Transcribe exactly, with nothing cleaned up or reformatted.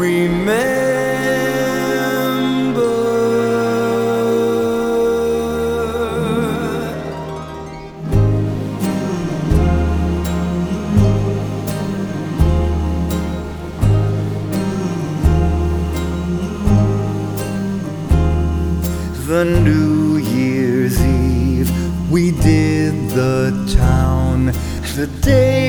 The New Year's Eve, we did the town the day